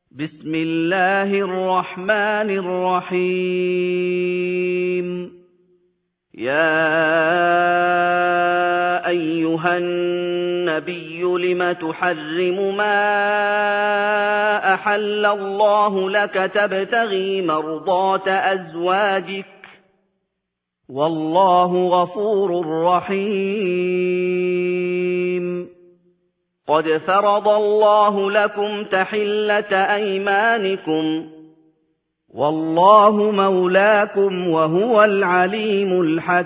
بسم الله الرحمن الرحيم. يا أيها النبي لم تحرم ما أحل الله لك تبتغي مرضات أزواجك والله غفور رحيم. قد فرض الله لكم تحلة أيمانكم والله مولاكم وهو العليم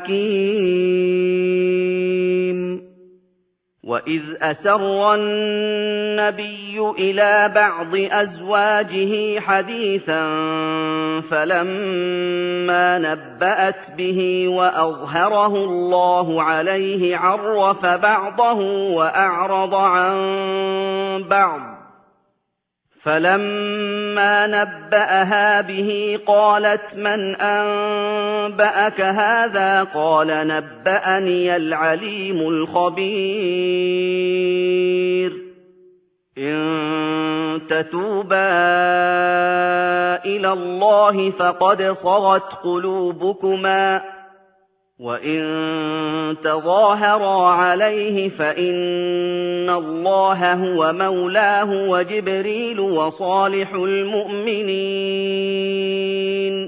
الحكيم. وإذ أسر النبي إلى بعض أزواجه حديثا فلما نبأت به وأظهره الله عليه عرف بعضه وأعرض عن بعض، فلما نبأها به قالت من أنبأك هذا؟ قال نبأني العليم الخبير. إن تتوبا إلى الله فقد صغت قلوبكما، وإن تظاهرا عليه فإن الله هو مولاه وجبريل وصالح المؤمنين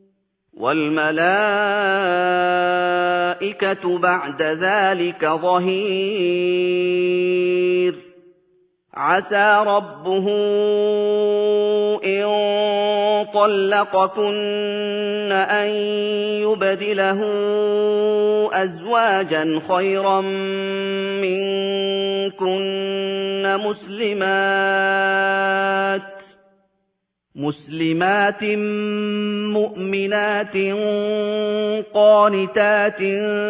والملائكة بعد ذلك ظهير. عسى ربه إن طلقكن أن يبدله أزواجا خيرا منكن مسلمات مؤمنات قانتات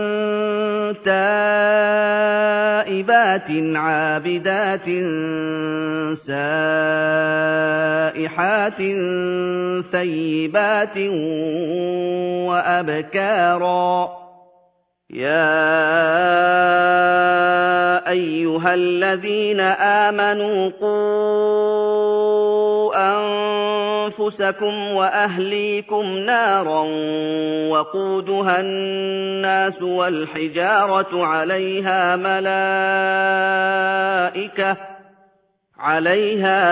تائبات عابدات سائحات ثيبات وأبكارا. يا أيها الذين آمنوا قوا أنفسكم وأهليكم نارا وقودها الناس والحجارة عليها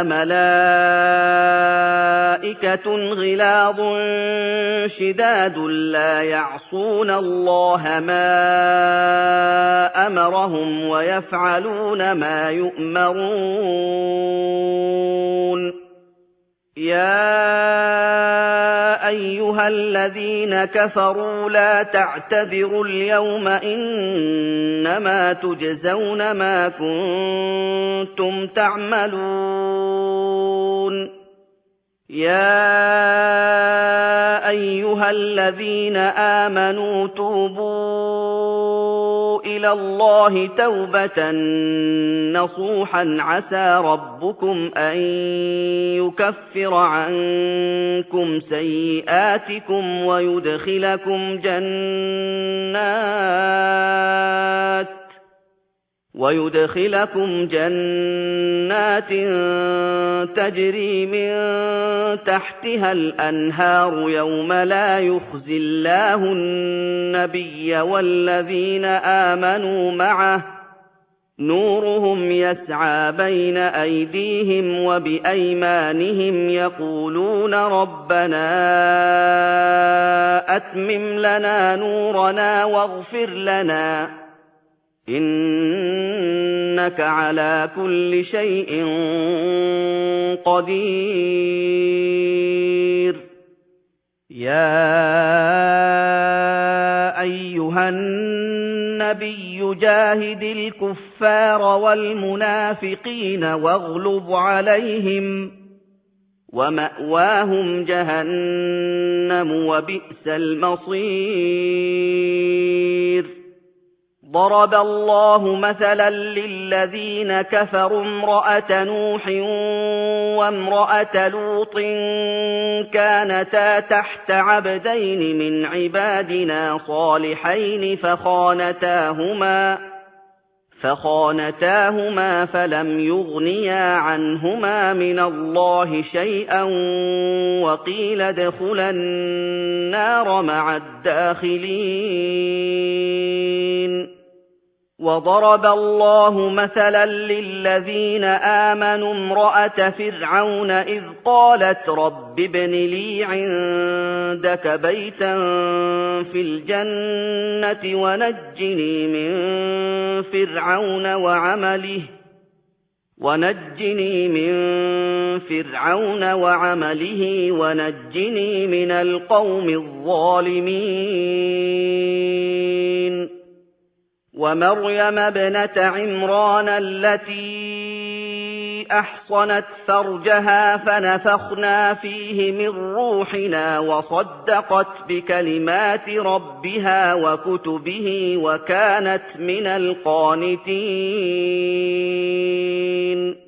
ملائكة غلاظ شداد لا يعصون الله ما أمرهم ويفعلون ما يؤمرون. يا أيها الذين كفروا لا تعتذروا اليوم إنما تجزون ما كنتم تعملون. يا أيها الذين آمنوا توبوا إلى الله توبة نصوحا عسى ربكم أن يكفر عنكم سيئاتكم ويدخلكم جنات تجري من تحتها الأنهار يوم لا يخزي الله النبي والذين آمنوا معه نورهم يسعى بين أيديهم وبأيمانهم يقولون ربنا أتمم لنا نورنا واغفر لنا إنك على كل شيء قدير. يا أيها النبي جاهد الكفار والمنافقين واغلظ عليهم ومأواهم جهنم وبئس المصير. ضرب الله مثلا للذين كفروا امرأة نوح وامرأة لوط كانتا تحت عبدين من عبادنا صالحين فخانتاهما فلم يغنيا عنهما من الله شيئا وقيل ادخلا النار مع الداخلين. وضرب الله مثلا للذين آمنوا امرأة فرعون إذ قالت رب ابن لي عندك بيتا في الجنة ونجني من فرعون وعمله ونجني من القوم الظالمين. ومريم ابنة عمران التي أحصنت فرجها فنفخنا فيه من روحنا وصدقت بكلمات ربها وكتبه وكانت من القانتين.